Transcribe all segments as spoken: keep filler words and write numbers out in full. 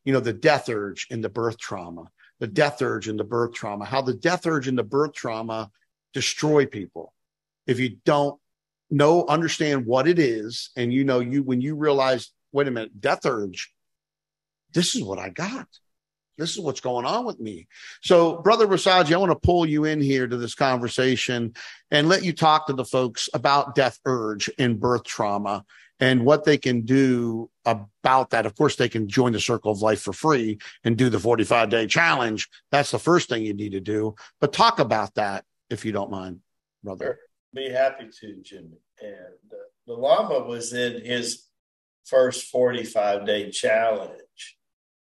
you know, the death urge and the birth trauma, the death urge and the birth trauma, how the death urge and the birth trauma destroy people. If you don't know, understand what it is, and you know, you when you realize, wait a minute, death urge, this is what I got. This is what's going on with me. So, Brother Rasaji, I want to pull you in here to this conversation and let you talk to the folks about death urge and birth trauma and what they can do about that. Of course, they can join the Circle of Life for free and do the forty-five day challenge. That's the first thing you need to do. But talk about that, if you don't mind, brother. Sure. Be happy to, Jimmy. And uh, the Lama was in his first forty-five day challenge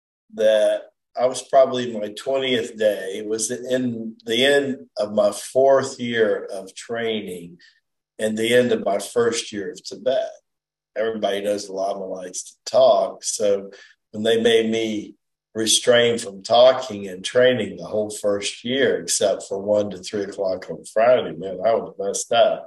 that I was probably my twentieth day. It was in the end of my fourth year of training and the end of my first year of Tibet. Everybody knows the Lama likes to talk. So when they made me refrain from talking and training the whole first year, except for one to three o'clock on Friday, man, I was messed up.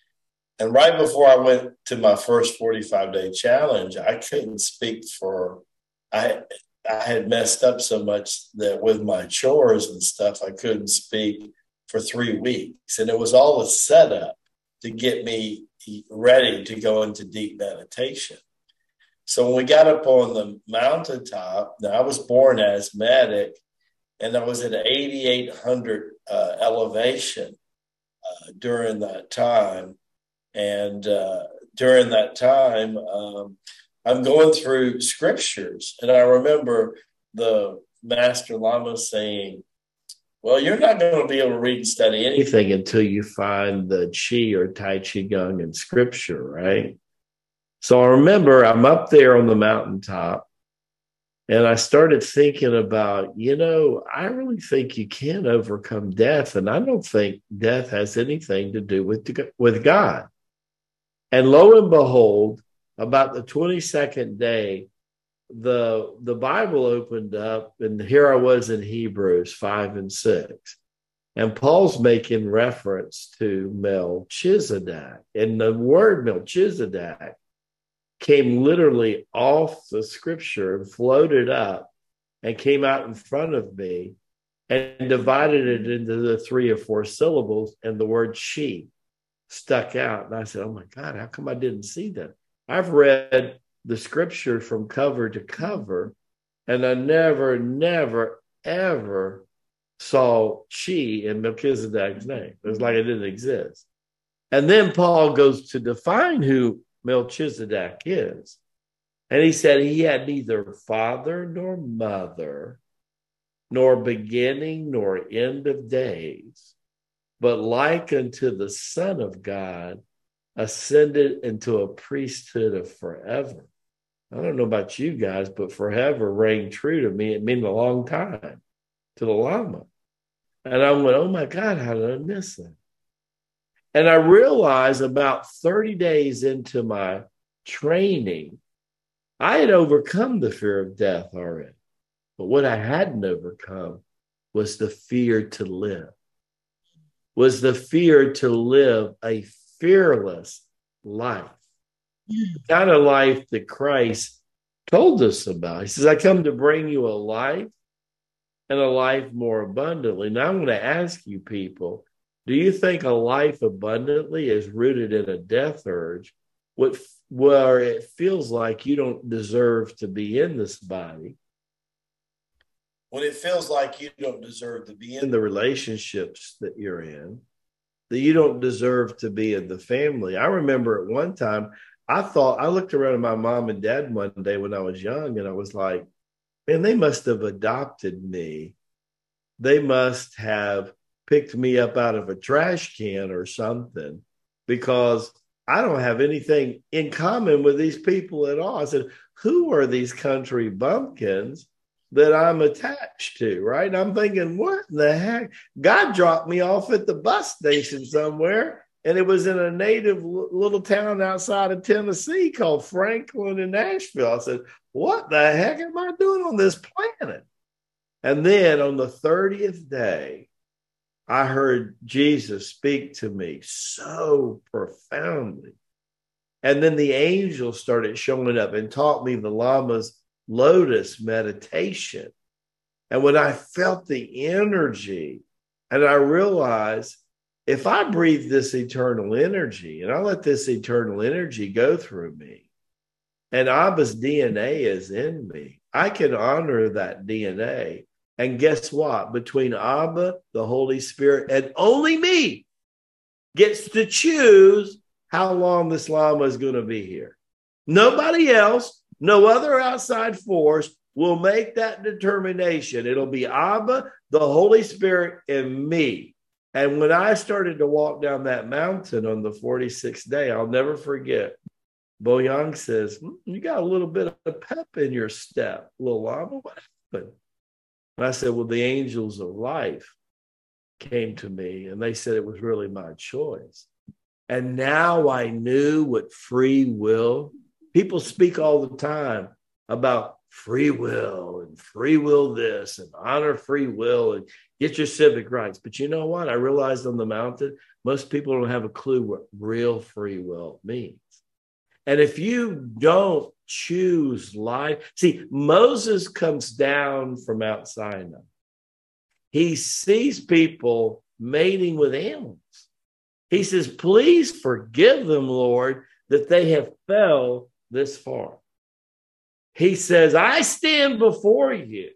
And right before I went to my first forty-five day challenge, I couldn't speak for, I I had messed up so much that with my chores and stuff, I couldn't speak for three weeks. And it was all a setup to get me ready to go into deep meditation. So when we got up on the mountaintop, now I was born asthmatic, and I was at eighty-eight hundred uh, elevation uh, during that time. And uh, during that time, um, I'm going through scriptures, and I remember the Master Lama saying, well, you're not going to be able to read and study anything until you find the Qi or Tai Chi Gong in scripture, right? So I remember I'm up there on the mountaintop, and I started thinking about, you know, I really think you can overcome death, and I don't think death has anything to do with, with God. And lo and behold, about the twenty-second day, the, the Bible opened up, and here I was in Hebrews five and six. And Paul's making reference to Melchizedek. And the word Melchizedek came literally off the scripture and floated up and came out in front of me and divided it into the three or four syllables, and the word she stuck out. And I said, oh my God, how come I didn't see that? I've read the scripture from cover to cover, and I never, never, ever saw Chi in Melchizedek's name. It was like it didn't exist. And then Paul goes to define who Melchizedek is. And he said he had neither father nor mother, nor beginning nor end of days, but like unto the Son of God, ascended into a priesthood of forever. I don't know about you guys, but forever rang true to me. It meant a long time to the Lama. And I went, oh my God, how did I miss that? And I realized about thirty days into my training, I had overcome the fear of death already. But what I hadn't overcome was the fear to live, was the fear to live a fearless life, the kind of life that Christ told us about. He says, I come to bring you a life and a life more abundantly. Now I'm going to ask you people, do you think a life abundantly is rooted in a death urge, what, where it feels like you don't deserve to be in this body? When it feels like you don't deserve to be in the relationships that you're in, that you don't deserve to be in the family. I remember at one time, I thought, I looked around at my mom and dad one day when I was young, and I was like, man, they must have adopted me. They must have picked me up out of a trash can or something, because I don't have anything in common with these people at all. I said, who are these country bumpkins that I'm attached to, right? And I'm thinking, what in the heck? God dropped me off at the bus station somewhere, and it was in a native little town outside of Tennessee called Franklin in Nashville. I said, what the heck am I doing on this planet? And then on the thirtieth day, I heard Jesus speak to me so profoundly. And then the angels started showing up and taught me the Lama's lotus meditation. And when I felt the energy, and I realized if I breathe this eternal energy and I let this eternal energy go through me, and Abba's D N A is in me, I can honor that D N A. And guess what? Between Abba, the Holy Spirit, and only me gets to choose how long this Lama is going to be here. Nobody else, no other outside force will make that determination. It'll be Abba, the Holy Spirit, and me. And when I started to walk down that mountain on the forty-sixth day, I'll never forget, Boyang says, hmm, you got a little bit of pep in your step, little Lama. What happened? And I said, well, the angels of life came to me, and they said it was really my choice. And now I knew what free will, people speak all the time about free will and free will this and honor free will and get your civic rights. But you know what? I realized on the mountain, most people don't have a clue what real free will means. And if you don't choose life, see, Moses comes down from Mount Sinai. He sees people mating with animals. He says, please forgive them, Lord, that they have fell this far. He says, I stand before you.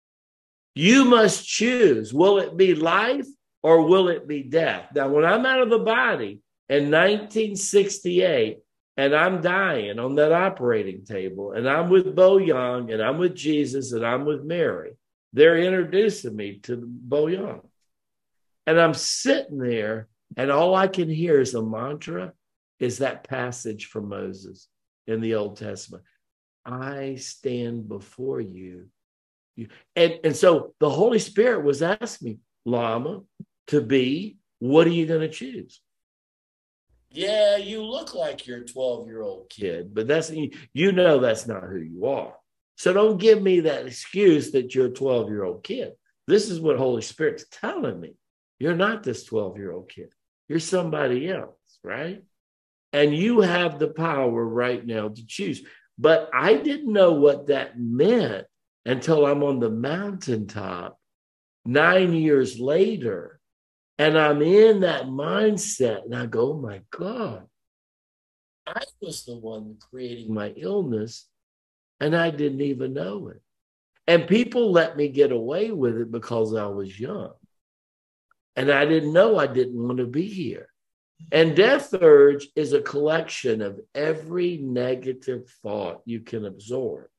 You must choose. Will it be life or will it be death? Now, when I'm out of the body in nineteen sixty-eight and I'm dying on that operating table and I'm with Boyang and I'm with Jesus and I'm with Mary, they're introducing me to Boyang. And I'm sitting there and all I can hear is a mantra, is that passage from Moses in the Old Testament. I stand before you. you. And, and so the Holy Spirit was asking me, Lama, to be, what are you going to choose? Yeah, you look like you're a twelve-year-old kid, but that's, you know that's not who you are. So don't give me that excuse that you're a twelve-year-old kid. This is what Holy Spirit's telling me. You're not this twelve-year-old kid. You're somebody else, right? And you have the power right now to choose. But I didn't know what that meant until I'm on the mountaintop nine years later. And I'm in that mindset. And I go, oh my God, I was the one creating my illness. And I didn't even know it. And people let me get away with it because I was young. And I didn't know I didn't want to be here. And Death Urge is a collection of every negative thought you can absorb.